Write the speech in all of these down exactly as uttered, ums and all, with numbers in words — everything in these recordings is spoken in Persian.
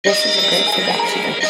This is a great production.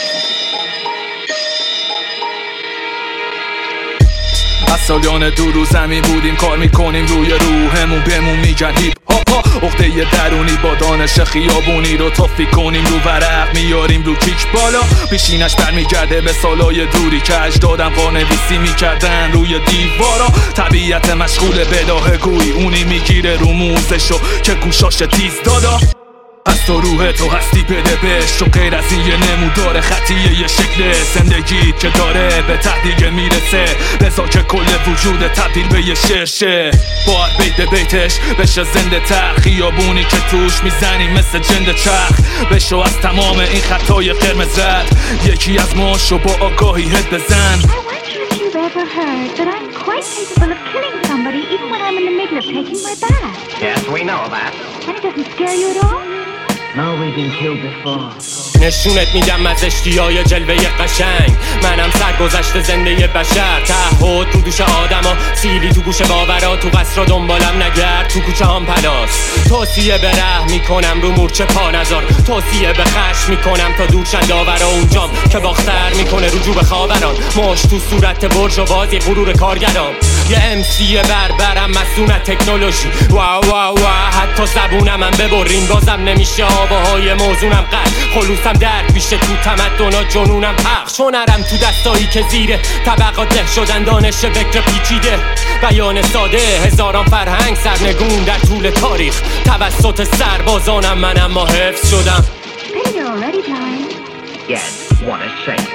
از سالیان دور رو زمین بودیم کار میکنیم روی روحمون بهمون میگن هیپ هاپا عقده درونی با دانش خیابونی رو تافی کنیم رو ورق میاریم رو کیک بالا پیشینش برمیگرده به سالای دوری که اجدادم قانویسی میکردن روی دیوارا طبیعت مشغول بداهه گویی اونی میگیره رو موزشو که گوشاش تیز دادا از تو روح تو هستی بده بهش چون غیر از این یه نمودار خطیه یه شکل زندگی که داره به تهدیگه میرسه لذا که کل وجود تبدیل به یه شرشه باید بیت بیتش بشه زنده تر خیابونی که توش میزنی مثل جنده چرخ بشو از تمام این خطای قرمز رد یکی از ما شو با آگاهی هد بزن Ever heard that I'm quite capable of killing somebody even when I'm in the middle of taking my bath? Yes, we know that. And it doesn't scare you at all? No, we've been killed before. نشونت میدم از اشتیای جلوه قشنگ منم سرگذشت زنده بشر تعهد تو دوش آدما سیلی تو گوش باورا تو قصر دنبالم نگرد تو کوچه هم پلاس توصیه به ره میکنم رو مورچه پا نذار توصیه به خش میکنم تا دورشن داورا اونجام که باختر میکنه رجوع به خاوران ماش تو صورت برج و بازی غرور کارگرام یه امسی بربرم مسئول تکنولوژی واو واو واو حتی زبونم هم ببرین بازم نمیشه آباهای موزونم قد خلوصم درد میشه تو تمدنا جنونم پخش هنرم تو دستایی که زیر طبقات له شدن دانش فکر پیچیده بیان ساده هزاران فرهنگ سرنگون در طول تاریخ توسط سربازانم من اما حفظ شدم Then you're already blind. Yes, what a shame.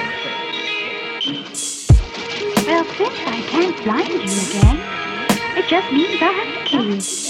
Well, since I can't blind you again, it just means I have to kill you.